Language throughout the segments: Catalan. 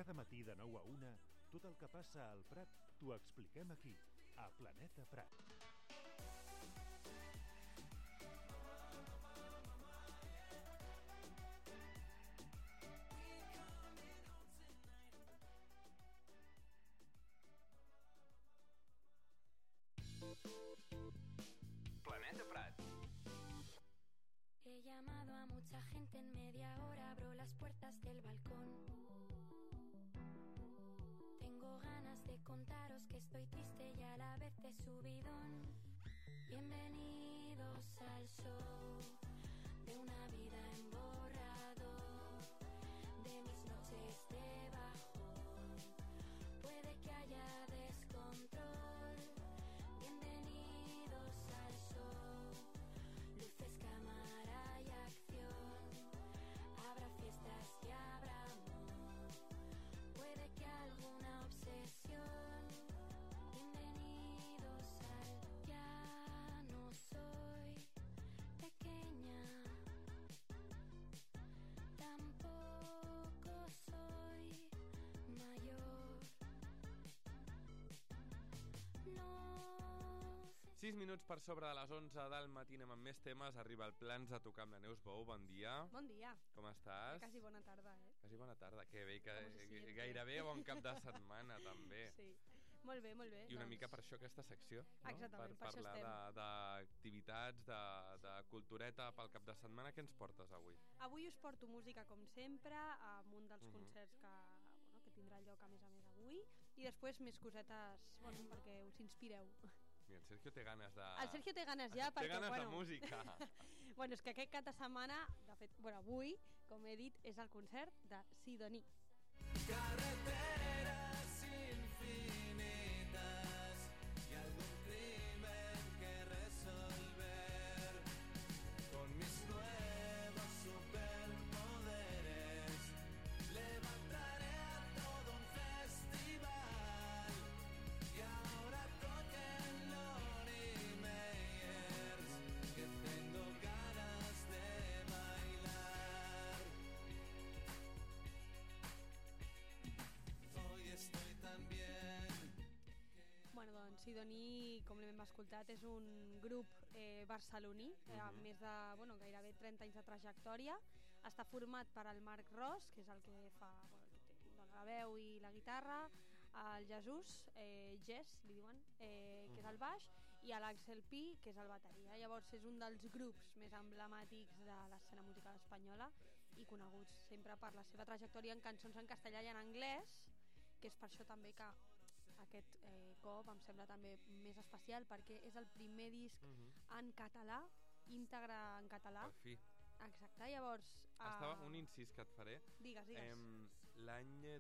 Cada matí de 9 a 1, tot el que passa al Prat t'ho expliquem aquí, a Planeta Prat. Planeta Prat. He llamado a mucha gente en media hora, abro las puertas del balcón. Tengo ganas de contaros que estoy triste y a la vez de subidón. Bienvenidos al show de una vida en borrador, de mis noches de bajón. Puede que haya descontrol. Bienvenidos al show. Luces, cámara y acción. Habrá fiestas y habrá amor. Puede que alguna obsesión. Bienvenidos al ya no soy pequeña. Tampoco soy mayor. No sé 6 minuts per sobre de les 11 del matí, anem amb més temes. Arriba el Plans a tocar amb la Neus Bou. Bon dia. Bon dia. Com estàs? Quasi bona tarda, Quasi bona tarda. Que bé, Com se siente? gairebé bon cap de setmana, també. Sí. Molt bé, molt bé. I una doncs, mica per això aquesta secció, no? Exactament, per això parlar d'activitats, de cultureta pel cap de setmana. Què ens portes avui? Avui us porto música, com sempre, amb un dels concerts que tindrà lloc a més avui, i després més cosetes, perquè us inspireu. Mira, el Sergio té ganes de... El Sergio té ganes ja, perquè... Té ganes de música. És que aquest cap de setmana, de fet, avui, com he dit, és el concert de Sidoní. Carreteras infinitas y algún crimen que resolver con mis nuevos superpoderes. Levantaré a todo un festival y ahora toquen Lonnie Meyers, que tengo ganas de bailar. Hoy estoy tan bien. Doncs Sidoní, com l'hem escoltat, és un grup barceloní, amb més de gairebé 30 anys de trajectòria. Està format per el Marc Ros, que és el que fa dona la veu i la guitarra, el Jesús, Jess, li diuen, que és el baix, i l'Àxel Pi, que és el bateria. Llavors és un dels grups més emblemàtics de l'escena musical espanyola i coneguts sempre per la seva trajectòria en cançons en castellà i en anglès, que és per això també que aquest cop em sembla també més especial, perquè és el primer disc en català, íntegre en català. Per fi. Exacte, llavors... Un incís que et faré. Digues. L'any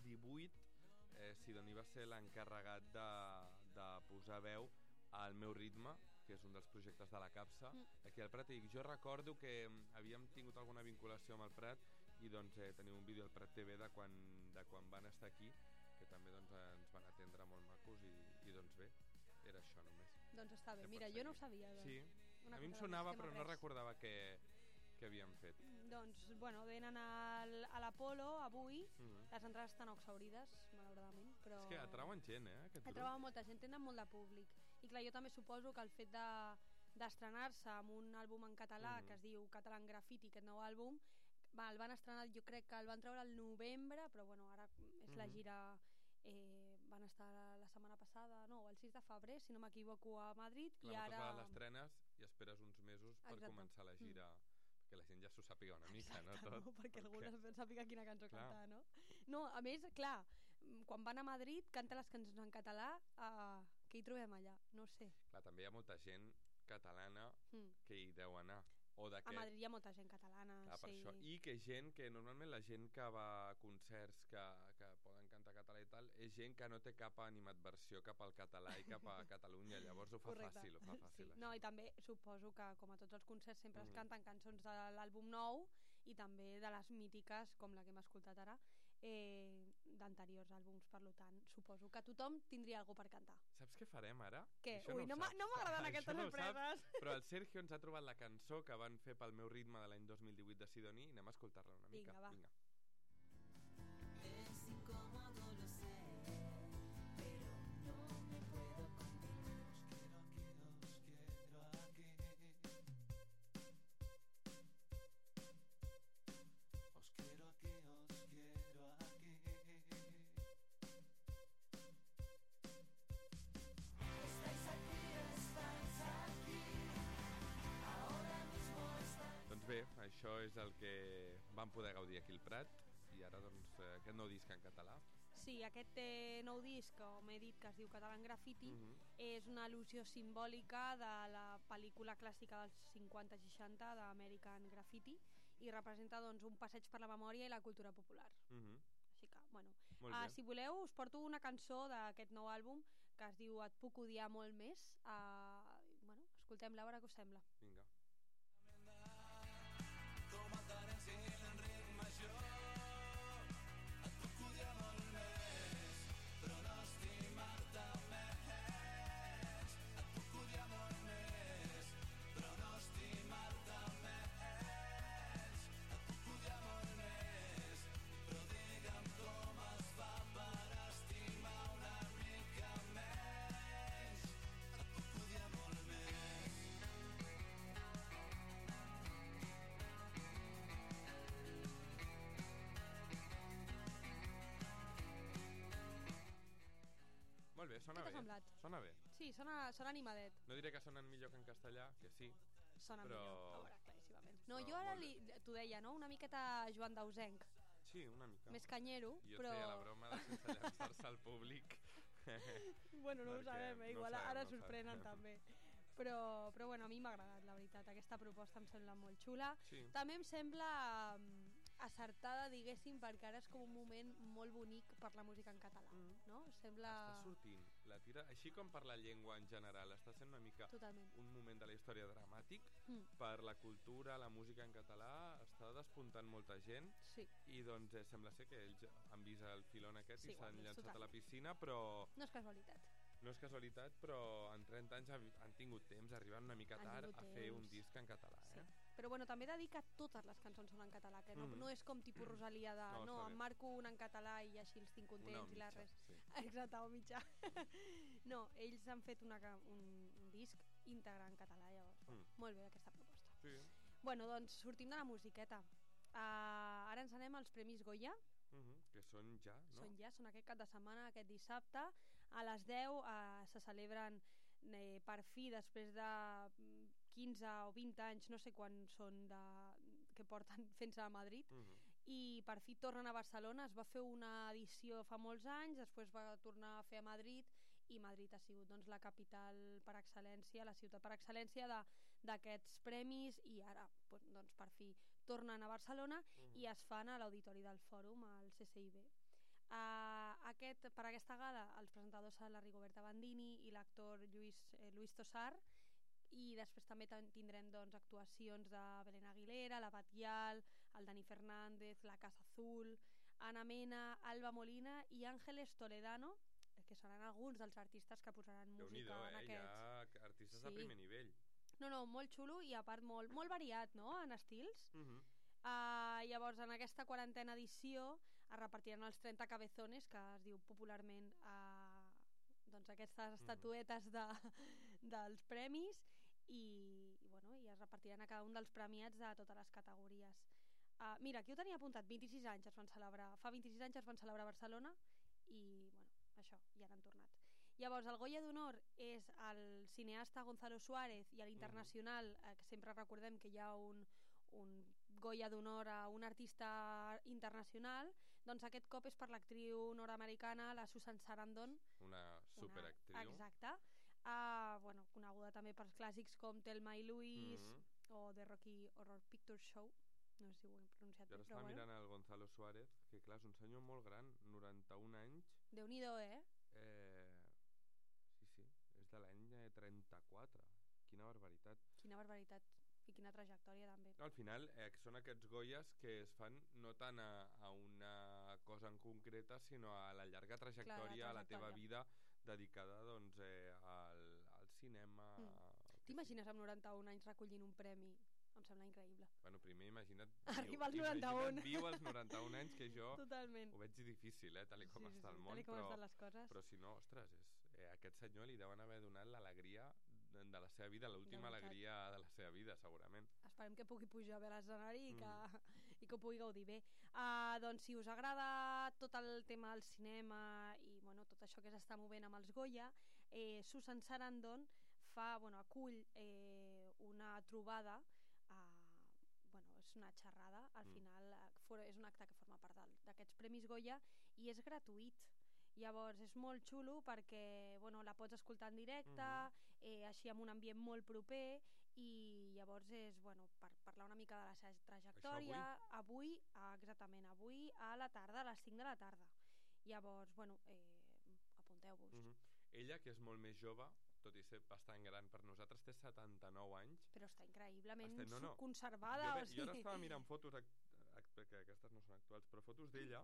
2018 Sidoní va ser l'encarregat de posar veu al Meu Ritme, que és un dels projectes de la Capsa, aquí al Prat, i jo recordo que havíem tingut alguna vinculació amb el Prat i teniu un vídeo al Prat TV de quan van estar aquí, que també ens van atendre molt macos i bé, era això només. Doncs està bé, mira, jo no ho sabia. Sí, a mi em sonava però no recordava què havíem fet. Doncs, venen a l'Apolo avui, les entrades estan exhaurides, malauradament, però... És que atrauen gent, aquest grup. Atrauen molta gent, tenen molt de públic. I clar, jo també suposo que el fet d'estrenar-se amb un àlbum en català que es diu Catalan Graffiti, aquest nou àlbum, el van estrenar, jo crec que el van treure al novembre, però ara és la gira... van estar la setmana passada, el 6 de febrer, si no m'equivoco, a Madrid. Clar, i ara l'estrenes i esperes uns mesos per començar la gira... perquè la gent ja s'ho sàpiga una mica, no tot? Perquè algú sàpiga quina cançó cantar, no? No, a més, clar, quan van a Madrid canta les cançons en català, què hi trobem allà? No sé. Clar, també hi ha molta gent catalana que hi deu anar. A Madrid hi ha molta gent catalana. Clar, per això. I que normalment la gent que va a concerts que poden cantar català i tal, és gent que no té cap animadversió cap al català i cap a Catalunya, llavors ho fa fàcil. Sí. No, i també suposo que, com a tots els concerts, sempre es canten cançons de l'àlbum nou i també de les mítiques, com la que hem escoltat ara, d'anteriors àlbums. Per tant, suposo que tothom tindria alguna per cantar. Saps què farem ara? Què? Ui, no m'agraden aquestes sorpreses. Però el Sergio ens ha trobat la cançó que van fer pel Meu Ritme de l'any 2018 de Sidoní i anem a escoltar-la una mica. Vinga, va. Es incómodo, lo sé, pero no me puedo contener. Os quiero aquí. Os quiero aquí, os quiero aquí. Estáis aquí, ahora mismo estáis. Doncs bé, això és el que vam poder gaudir aquí al Prat, i ara doncs aquest nou disc en català. Sí, aquest nou disc, com he dit, que es diu Catalan Graffiti, és una al·lusió simbòlica de la pel·lícula clàssica dels 50-60 d'American Graffiti, i representa doncs, un passeig per la memòria i la cultura popular. Així que, bueno, Molt bé. si voleu, us porto una cançó d'aquest nou àlbum que es diu Et puc odiar molt més. Bueno, escoltem-la, a veure què us sembla. Vinga. Com el Terenci en ritme jo et puc odiar molt més, però no estimar-te més. Et puc odiar molt més, però no estimar-te més. Et puc odiar molt més, però digue'm com es fa per estimar una mica menys. Et puc odiar molt més. Molt bé, sona Què t'ha bé. semblat? Sona bé. Sí, sona animadet. No diré que sonen millor que en castellà, que sí. Sona Però- millor, a veure, claríssimament. No, Però jo ara molt t'ho deia, no? Una miqueta Joan Dausenc, Sí, una mica. més canyero, Jo però... et feia la broma de sense llançar-se al públic. Bueno, no ho Perquè sabem, no igual ho sabem, ara no ho sorprenen sabem. també. Però bueno, a mi m'ha agradat, la veritat. Aquesta proposta em sembla molt xula. Sí. També em sembla acertada, diguéssim, perquè ara és com un moment molt bonic per la música en català, no? Sembla... Està sortint. La tira, així com per la llengua en general, està sent una mica Totalment. un moment de la història dramàtic. Per la cultura, la música en català, està despuntant molta gent. Sí, I doncs sembla ser que ells han vist el filon aquest Sí, i ho s'han han vist, llançat a la totalment. piscina, però no és casualitat. no és casualitat, però en 30 anys han tingut temps, arribant una mica Han tard tingut a fer un temps. disc en català. Sí. Eh? Però bueno, també he de dir que totes les cançons són en català, que no és com tipus Rosalia de No, no, està em bé. marco una en català i així els tinc Una o contents i la mitja, res. sí. Exacte, o mitjà. No, ells han fet un disc íntegre en català, llavors. Molt bé aquesta proposta. Sí. Bueno, doncs sortim de la musiqueta. Ara ens anem als Premis Goya. Que són ja, no? Són aquest cap de setmana, aquest dissabte. A les 10 se celebren per fi, després de 15 o 20 anys, no sé quan són que porten fent-se a Madrid, i per fi tornen a Barcelona. Es va fer una edició fa molts anys, després va tornar a fer a Madrid, i Madrid ha sigut doncs, la capital per excel·lència, la ciutat per excel·lència d'aquests premis, i ara doncs, per fi tornen a Barcelona i es fan a l'Auditori del Fòrum, al CCIB. Per aquesta gala els presentadors són la Rigoberta Bandini i l'actor Luis Tosar, i després també tindrem doncs, actuacions de Belén Aguilera, la Batial, el Dani Fernández, la Casa Azul, Ana Mena, Alba Molina i Ángeles Toledano, que seran alguns dels artistes que posaran música en aquests. Hi ha artistes de primer nivell. No, molt xulo, i a part molt variat, no?, en estils. Llavors, en aquesta quarantena edició es repartiran els 30 cabezones, que es diu popularment doncs aquestes estatuetes dels premis, i es repartiran a cada un dels premiats de totes les categories. Mira, aquí ho tenia apuntat, 26 anys es van celebrar, fa 26 anys es van celebrar a Barcelona, i això, ja han tornat. Llavors, el Goya d'Honor és el cineasta Gonzalo Suárez, i a l'Internacional, que sempre recordem que hi ha un Goya d'Honor a un artista internacional, doncs aquest cop és per l'actriu nord-americana, la Susan Sarandon. Una superactriu. Exacte. Coneguda també pels clàssics com Thelma i Louise o The Rocky Horror Picture Show. No sé si ho he pronunciat bé, Jo ara estava mirant el Gonzalo Suárez, que clar, és un senyor molt gran, 91 anys. Déu-n'hi-do, Sí, és de l'any 34. Quina barbaritat. Quina barbaritat. I quina trajectòria també. Al final són aquests Goyas que es fan no tant a una cosa en concreta, sinó a la llarga trajectòria, a la teva vida dedicada al cinema. T'imagines amb 91 anys recollint un premi em sembla increïble. Bueno, primer imagina't... Arriba als 91. Imagina't viu als 91 anys, que jo Totalment. ho veig difícil, tal com està el món, tal com estan les coses. però si no, ostres, aquest senyor li deuen haver donat l'alegria de la seva vida, l'última alegria de la seva vida, segurament. Esperem que pugui pujar bé a l'escenari i que ho pugui gaudir bé. Doncs si us agrada tot el tema del cinema i tot això que s'està movent amb els Goya, Susan Sarandon acull una trobada, és una xerrada, al final és un acte que forma part d'aquests Premis Goya i és gratuït. Llavors és molt xulo perquè la pots escoltar en directe, així amb un ambient molt proper, i llavors és per parlar una mica de la seva trajectòria. Exactament, avui a la tarda, a les 5 de la tarda. Llavors, apunteu-vos. Ella, que és molt més jove, tot i ser bastant gran per nosaltres, té 79 anys. Però està increïblement conservada. Jo ara estava mirant fotos, que aquestes no són actuals, però fotos d'ella,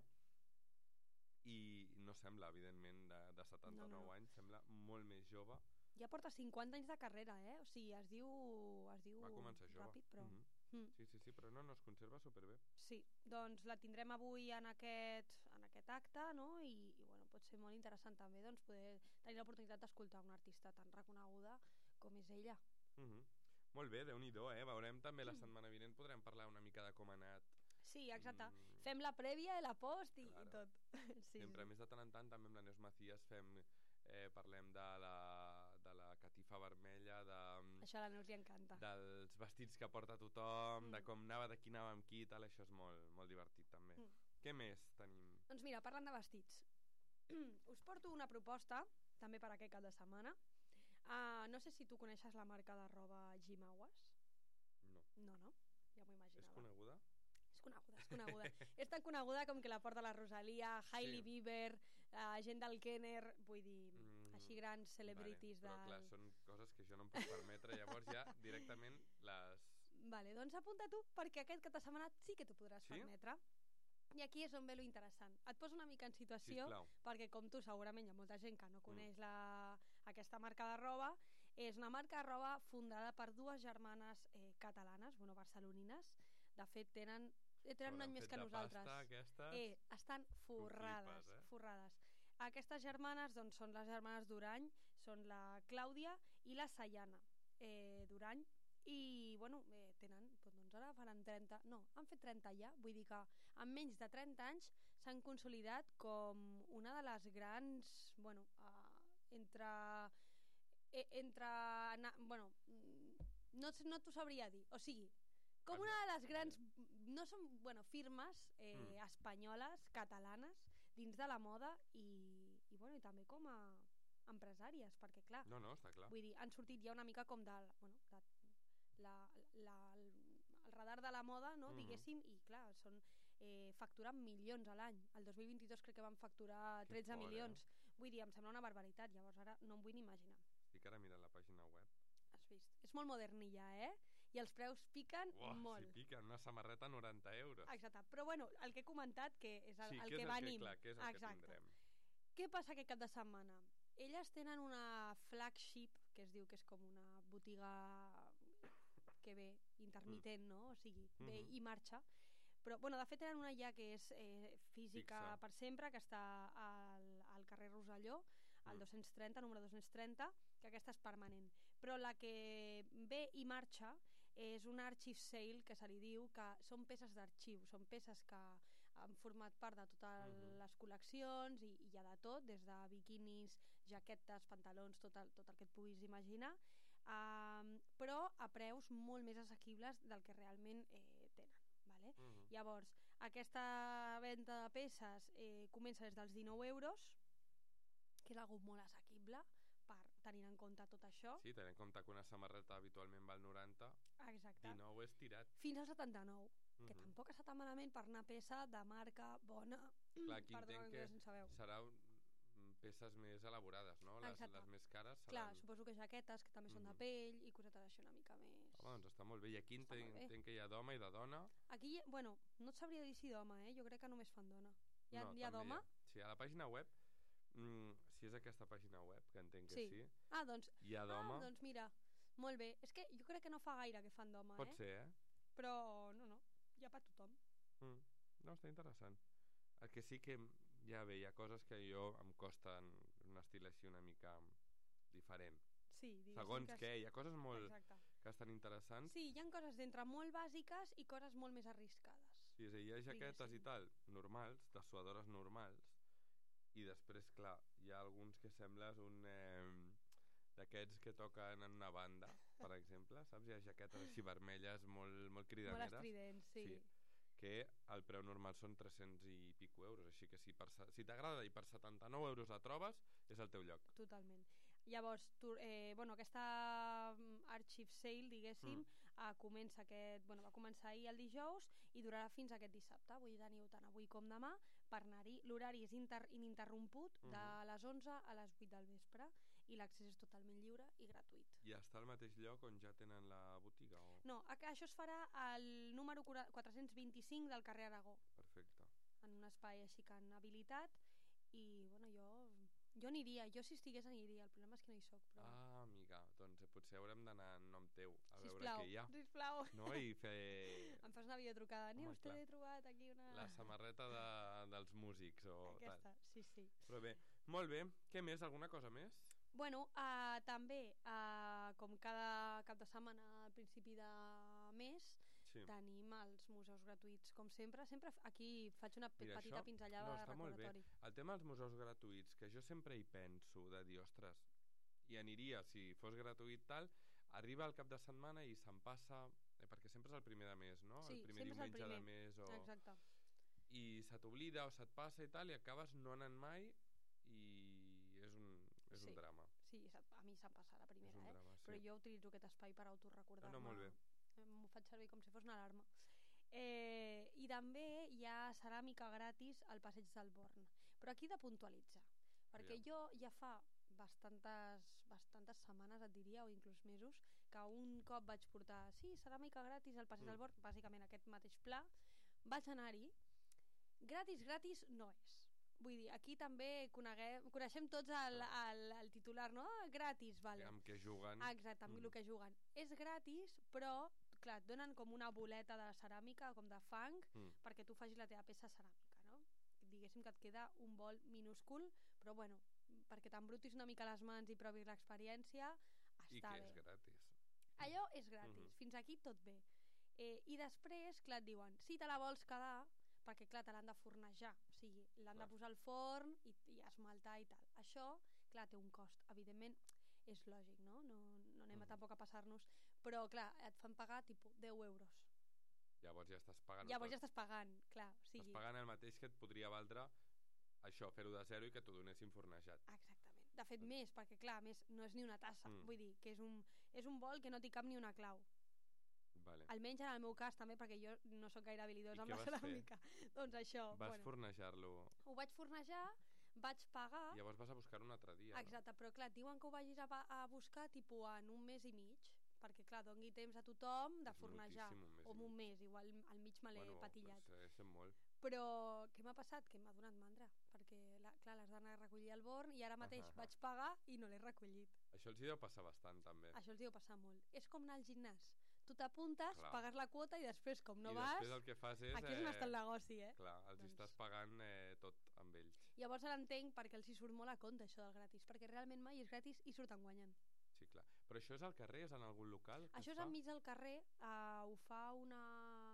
i no sembla, evidentment, de 79 anys, sembla molt més jove. Ja porta 50 anys de carrera, O sigui, es diu va començar jove. Ràpid, però... Sí, però no, es conserva superbé. Sí, doncs la tindrem avui en aquest acte, i pot ser molt interessant també poder tenir l'oportunitat d'escoltar una artista tan reconeguda com és ella. Molt bé, Déu-n'hi-do, veurem també la setmana vinent, podrem parlar una mica de com ha anat. Sí, exacte, fem la prèvia i la post i tot. Sempre, més de tant en tant, també amb la Neus Macías parlem de la catifa vermella, això a la Neus li encanta, dels vestits que porta tothom, de com anava, de qui anava amb qui, tal, això és molt divertit també. Què més tenim? Doncs mira, parlant de vestits, us porto una proposta també per aquest cap de setmana. No sé si tu coneixes la marca de roba Gimawas. No? Ja m'ho imaginava. És coneguda? És coneguda. És tan coneguda com que la porta la Rosalia, Hailey Bieber, gent del Kenner, vull dir, així grans celebrities. Però clar, són coses que jo no em puc permetre, llavors ja directament les... Vale, doncs apunta tu, perquè aquest cap de setmana sí que t'ho podràs permetre. I aquí és on ve lo interessant. Et poso una mica en situació, perquè com tu segurament hi ha molta gent que no coneix aquesta marca de roba. És una marca de roba fundada per dues germanes catalanes, barcelonines. De fet, tenen un any més que nosaltres. Estan forrades. Aquestes germanes són les germanes Durany, són la Clàudia i la Sayana Durany, i tenen, ara faran 30, no, han fet 30 ja, vull dir que en menys de 30 anys s'han consolidat com una de les grans, no t'ho sabria dir, o sigui, com una de les grans, no són firmes espanyoles, catalanes, dins de la moda i també com a empresàries, perquè clar, està clar. Vull dir, han sortit ja una mica com el radar de la moda, diguéssim, i clar, facturen milions a l'any. El 2022 crec que van facturar 13 milions. Vull dir, em sembla una barbaritat, llavors ara no em vull ni imaginar. Estic ara mirant la pàgina web. Has vist? És molt modernilla, I els preus piquen molt. Sí, piquen, una samarreta a 90 euros. Exacte, però el que he comentat, que és el que venim. Que és el que tindrem. Què passa aquest cap de setmana? Elles tenen una flagship, que es diu que és com una botiga que ve intermitent, no? O sigui, ve i marxa. Però, de fet, tenen una ja que és física per sempre, que està al carrer Rosselló, al 230, número 230, que aquesta és permanent. Però la que ve i marxa és un archive sale, que se li diu, que són peces d'arxiu, són peces que han format part de totes les col·leccions i hi ha de tot, des de biquinis, jaquetes, pantalons, tot el que et puguis imaginar, però a preus molt més assequibles del que realment tenen. Vale? Llavors, aquesta venda de peces comença des dels 19 euros, que és algo molt assequible tenint en compte tot això. Sí, tenint en compte que una samarreta habitualment val 90. Exacte. 19 és tirat. Fins al 79, que tampoc està tan malament per una peça de marca bona. Clar, aquí entenc que serà peces més elaborades, no? Les més cares seran... Clar, suposo que jaquetes, que també són de pell, i cosetes així una mica més... Doncs està molt bé. I aquí entenc que hi ha d'home i de dona. Aquí, no et sabria dir si d'home, jo crec que només fan dona. Hi ha d'home? Sí, a la pàgina web, si és aquesta pàgina web, que entenc que sí. Doncs, hi ha d'home. Doncs mira, molt bé. És que jo crec que no fa gaire que fan d'home, Pot ser, però no, hi ha per tothom. No, està interessant. El que sí que ja bé, hi ha coses que jo em costen un estil així una mica diferent. Sí, Segons què, hi ha coses molt Exacte. que estan interessants. Sí, hi ha coses d'entre molt bàsiques i coses molt més arriscades. Sí, és a dir, hi ha jaquetes diguéssim. i tal, normals, de suadores normals, i després, clar, hi ha alguns que sembles un... d'aquests que toquen en una banda, per exemple, saps? Hi ha jaquetes així vermelles molt cridaneres. Molt estridents, sí. Que el preu normal són 300 i pico euros, així que si t'agrada i per 79 euros la trobes, és el teu lloc. Totalment. Llavors, aquesta Archive Sale, diguéssim, va començar ahir el dijous i durarà fins aquest dissabte. Avui teniu tant avui com demà per anar-hi. L'horari és ininterromput de les 11 a les 8 del vespre i l'accés és totalment lliure i gratuït. I està al mateix lloc on ja tenen la botiga? O... No, això es farà al número 425 del carrer Aragó. Perfecte. En un espai així que han habilitat i jo aniria, jo si estigués aniria, el problema és que no hi soc. Però... Ah, amiga, doncs potser haurem d'anar en nom teu a veure què hi ha. Sisplau, no? I fer... Em fas una videotrucada. Neus, clar. t'he trobat aquí una... La samarreta dels músics o aquesta, tal. sí. Però bé, molt bé. Què més? Alguna cosa més? Bueno, també, com cada cap de setmana al principi de mes, tenim els museus gratuïts, com sempre. Sempre aquí faig una petita pinzellada de recordatori. El tema dels museus gratuïts, que jo sempre hi penso, de dir, ostres, hi aniria si fos gratuït tal, arriba el cap de setmana i se'n passa, perquè sempre és el primer de mes, no? Sí, el primer diumenge de mes. Exacte. I se t'oblida o se't passa i tal, i acabes no anant mai i és un drama. Sí, a mi se'm passa la primera, drama, però jo utilitzo aquest espai per autorrecordar-me. No, molt bé. M'ho faig servir com si fos una alarma. I també hi ha ceràmica gratis al Passeig del Born, però aquí he de puntualitzar, perquè jo ja fa bastantes setmanes, et diria, o inclús mesos, que un cop vaig portar ceràmica gratis al Passeig del Born, bàsicament aquest mateix pla, vaig anar-hi. Gratis no és. Vull dir, aquí també coneixem tots el titular, no? Gratis, vale. Amb què juguen. Exacte, amb el que juguen. És gratis, però, clar, et donen com una boleta de ceràmica, com de fang, perquè tu facis la teva peça ceràmica, no? Diguéssim que et queda un bol minúscul, però bueno, perquè t'embrutis una mica les mans i provis l'experiència, està bé. I que és gratis. Allò és gratis, fins aquí tot bé. I després, clar, et diuen, si te la vols quedar, perquè clar, te l'han de fornejar, o sigui, l'han de posar al forn i esmaltar i tal. Això, clar, té un cost, evidentment és lògic, no? No anem tampoc a passar-nos, però clar, et fan pagar tipus 10 euros. Llavors ja estàs pagant. Llavors ja estàs pagant, clar. O sigui... Estàs pagant el mateix que et podria valdre això, fer-ho de zero i que t'ho donessin fornejat. Exactament. De fet, més, perquè clar, més no és ni una tassa, vull dir, que és un bol que no t'hi cap ni una clau. Vale. Almenys en el meu cas també, perquè jo no sóc gaire habilidosa amb la ceràmica. Doncs això, vas fornejar-lo? Ho vaig fornejar, vaig pagar. Llavors vas a buscar un altre dia. Exacte, però clar, diuen que ho vagis a buscar tipus en un mes i mig, perquè clar, doni temps a tothom de fornejar, o en un mes, igual al mig me l'he patillat. És molt. Però què m'ha passat? Que m'ha donat mandra, perquè clar, l'has d'anar a recollir al Born i ara mateix vaig pagar i no l'he recollit. Això els hi deu passar bastant també. Això els hi deu passar molt. És com anar al gimnàs. Tu t'apuntes, pagues la quota i després com no vas... I després el que fas és... Aquí és on està el negoci, Clar, els estàs pagant tot amb ells. Llavors ara entenc perquè els hi surt molt a compte això del gratis, perquè realment mai és gratis i surten guanyant. Sí, clar. Però això és al carrer, és en algun local? Això és enmig del carrer, ho fa una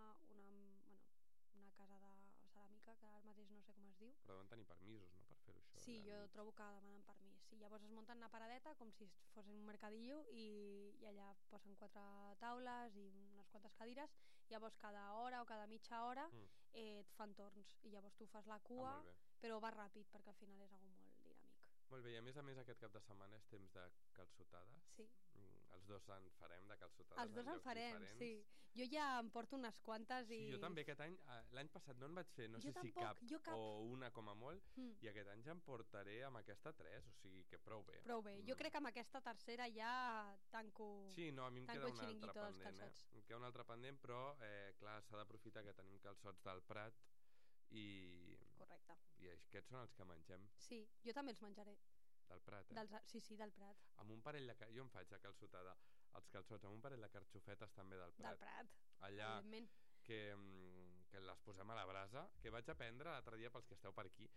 casa de ceràmica, que ara mateix no sé com es diu. Però deuen tenir permisos, no?, per fer-ho això. Sí, jo trobo que demanen permís. Sí, llavors es munten una paradeta com si fos un mercadillo i allà posen 4 taules i unes quantes cadires. Llavors cada hora o cada mitja hora et fan torns i llavors tu fas la cua, però va ràpid perquè al final és algo molt dinàmic. Molt bé, i a més aquest cap de setmana és temps de calçotades. Sí. Els dos en farem de calçotades. Els dos en farem, sí. Jo ja em porto unes quantes i... Sí, jo també aquest any, l'any passat no en vaig fer, no sé si cap o una com a molt, i aquest any ja em portaré amb aquesta 3, o sigui que prou bé. Prou bé, jo crec que amb aquesta tercera ja tanco... Sí, no, a mi em queda un altre pendent, Em queda un altre pendent, però clar, s'ha d'aprofitar que tenim calçots del Prat i... Correcte. I aquests són els que mengem. Sí, jo també els menjaré. Del Prat, Sí, del Prat. Amb un parell de... Jo em faig de calçotada els calçots amb un parell de carxofetes també del Prat. Del Prat. allà evidentment. que les posem a la brasa, que vaig aprendre l'altre dia pels que esteu per aquí.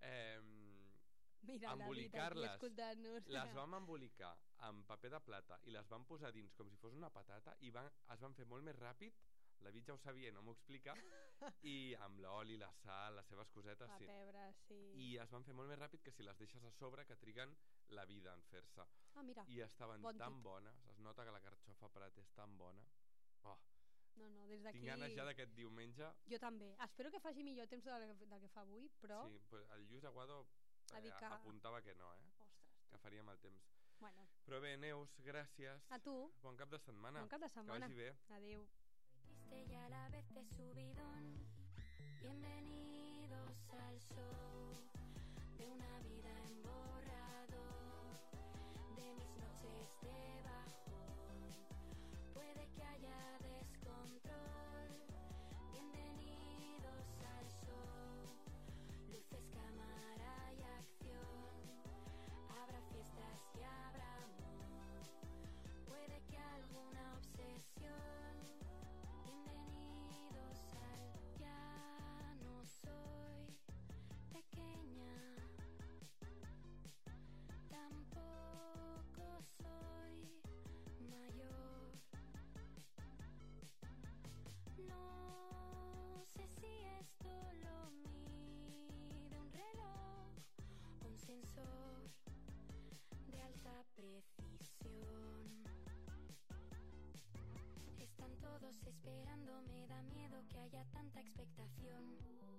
Mira, Embolicar-les. escoltant-nos. Les vam embolicar amb paper de plata i les vam posar dins com si fos una patata i es van fer molt més ràpid. La Vit ja ho sabia i no m'ho explica. I amb l'oli, la sal, les seves cosetes, La sí. pebre, sí. I es van fer molt més ràpid que si les deixes a sobre, que triguen la vida en fer-se. Ah, mira. I estaven bon tan tip. bones. Es nota que la carxofa Prat és tan bona. Oh, No, des d'aquí... tinc ganes ja d'aquest diumenge. Jo també. Espero que faci millor temps del que fa avui, però... Sí, pues el Lluís Aguado Ha dit que... apuntava que no, Ostres. que faria mal temps. Bueno, Però bé, Neus, gràcies. a tu. Bon cap de setmana. Bon cap de setmana. Que vagi bé. Adéu. Triste y a la vez de subidón. Bienvenidos al show de una vida en borrador, de mis noches de bajón. Puede que haya descontrol. Bienvenidos al show. Luces, cámara y acción. Habrá fiestas y habrá amor. Puede que alguna obsesión. Bienvenidos al ya no soy pequeña, tampoco soy mayor. No sé si esto lo mide un reloj, un sensor de alta precisión. Están todos esperando, me da miedo que haya tanta expectación.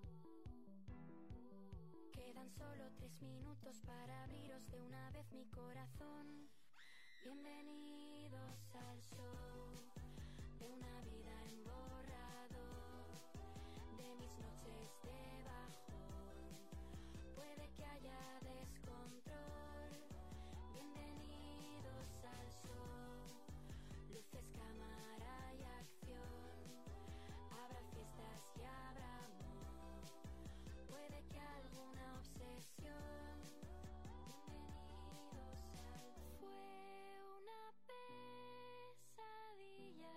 Quedan solo 3 minutos para abriros de una vez mi corazón. Bienvenidos al show de una vida en borrador, de mis noches de bajón. Puede que haya descontrol. Bienvenidos al show. Luces, cámara y acción. Habrá fiestas y habrá amor. Puede que alguna obsesión. Bienvenidos al... Fue una pesadilla,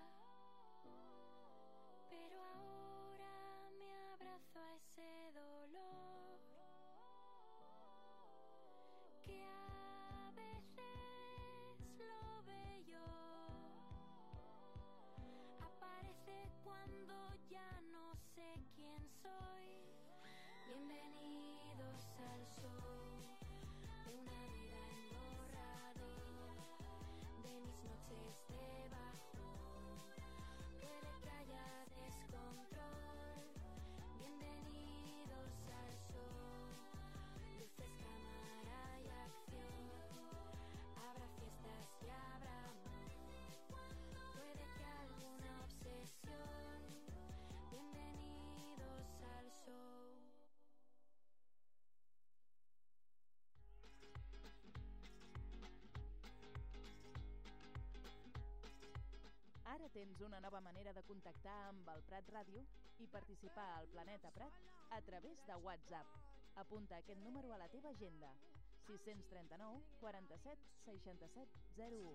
pero ahora me abrazo a ese dolor que a veces lo bello aparece cuando ya no sé quién soy. Bienvenidos al show de una vida en borrador, de mis noches de bajón. Puede que haya descontrol. Bienvenidos al show. Luces, cámara y acción. Habrá fiestas y habrá amor. Puede que alguna obsesión. Bienvenidos al show. Ara tens una nova manera de contactar amb el Prat Ràdio i participar al Planeta Prat a través de WhatsApp. Apunta aquest número a la teva agenda: 639 47 67 01.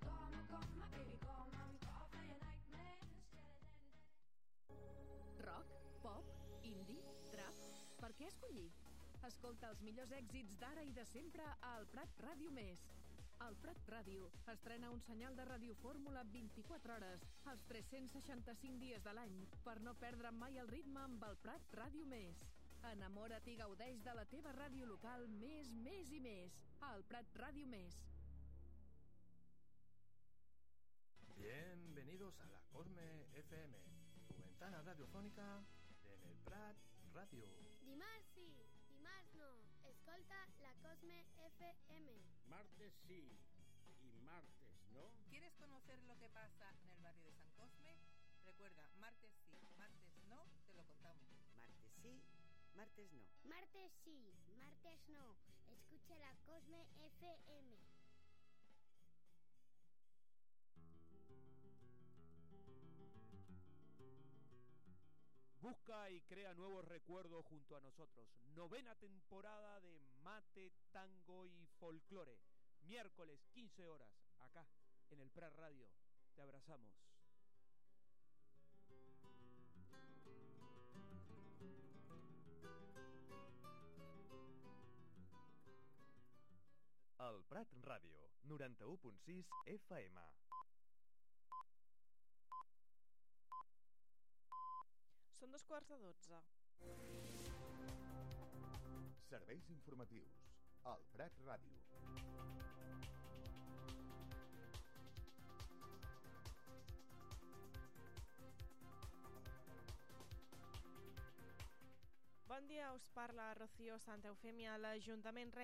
Rock, pop, indie, trap... Per què escollir? Escolta els millors èxits d'ara i de sempre al Prat Ràdio Més. El Prat Ràdio estrena un senyal de radiofórmula 24 hores, els 365 dies de l'any, per no perdre mai el ritme amb el Prat Ràdio Més. Enamora't i gaudeix de la teva ràdio local més i més. El Prat Ràdio Més. Bienvenidos a la Cosme FM, tu ventana radiofónica en el Prat Radio. Dimarts sí, dimarts no. Escolta la Cosme FM. Martes sí y martes no. ¿Quieres conocer lo que pasa en el barrio de San Cosme? Recuerda, martes sí, martes no, te lo contamos. Martes sí, martes no. Martes sí, martes no. Escucha la Cosme FM. Busca y crea nuevos recuerdos junto a nosotros. 9ª temporada de Mate, Tango y Folclore. Miércoles, 15 horas, acá, en el Prat Radio. Te abrazamos. Prat Ràdio, 91.6 FM. Són 2:45. Serveis informatius al Prat Ràdio. Bon dia, us parla Rocío Santa Eufèmia. L'Ajuntament